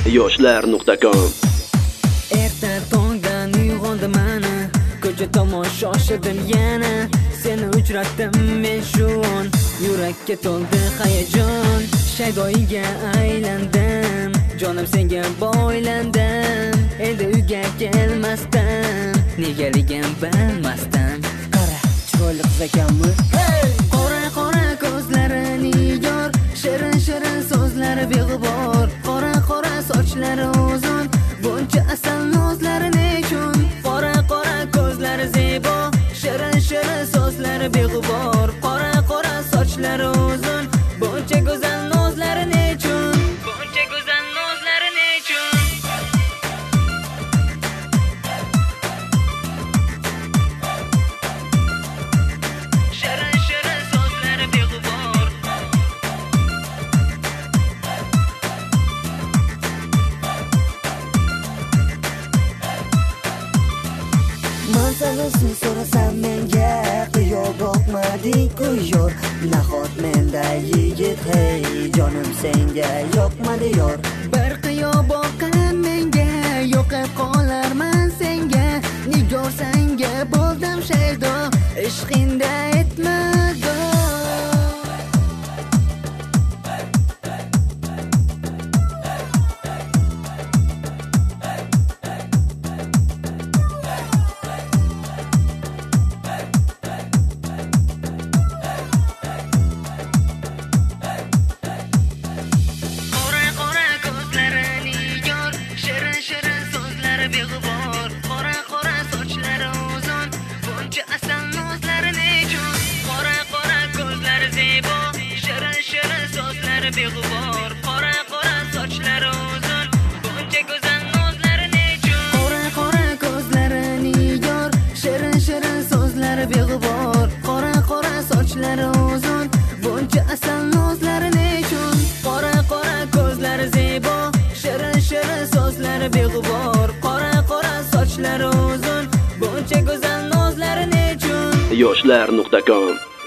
yoshlar.com. Erta tongdan uyg'ondim mana, ko'cha tomon shoshildim yana. Seni uchratdim men shu on, yurakka to'ldi hayajon. Shaydoiga aylandim, jonim senga boylandim. Endi uyga kelmasdan, negaligim bilmasdan. Qara, chiroyli qiz ekanmi? Qora qora ko'zlarini yor, shirin shirin so'zlari beg'ubor. Qora qora sochlari uzun, buncha asal nozlari nechun? Qora qora ko'zlari zebo, shirin shirin so'zlari beg'ubor. Qora qora sochlari uzun, buncha go'zal nozlari nechun? Buncha go'zal nozlari nechun? Shirin shirin so'zlari beg'ubor. Manzarasini so'rasam menga qiyo boqmading-ku yor. Nahot menda yigit, hey jonim senga yoqmadi yor. Bir qiyo boqqan menga, yo'qib qolarman senga. Nigor senga bo'ldim shaydo, ishqingda etmago. Qora qora ko'zlarini yor, shirin shirin so'zlari beg'ubor. Qora qora sochlari uzun, buncha asal nozlari nechun? Qora qora ko'zlari zebo, shirin shirin so'zlari beg'ubor. Qora qora sochlari uzun, buncha go'zal nozlari nechun? Qora qora ko'zlarini yor, shirin shirin so'zlari beg'ubor. Qora qora sochlari uzun, buncha asal nozlari nechun? Qora qora ko'zlari zebo, shirin shirin so'zlari beg'ubor. Qora qora sochlari uzun, buncha go'zal nozlari nechun? yoshlar.com.